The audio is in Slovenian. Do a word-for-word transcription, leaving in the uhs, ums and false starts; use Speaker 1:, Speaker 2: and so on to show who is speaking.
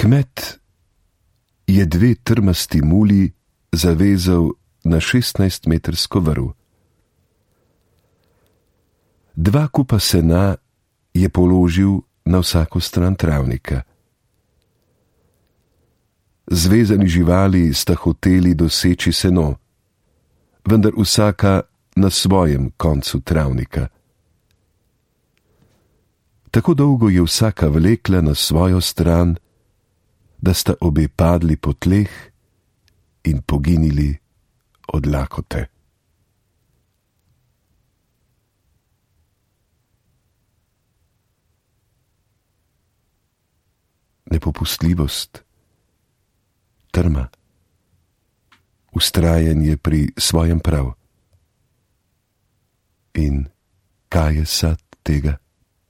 Speaker 1: Kmet je dve trmasti muli zavezal na šestnajstmetrsko vrv. Dva kupa sena je položil na vsako stran travnika. Zvezani živali sta hoteli doseči seno, vendar vsaka na svojem koncu travnika. Tako dolgo je vsaka vlekla na svojo stran, da sta obe padli po tleh in poginili od lakote. Nepopustljivost, trma, vztrajanje pri svojem prav. In kaj je sad tega?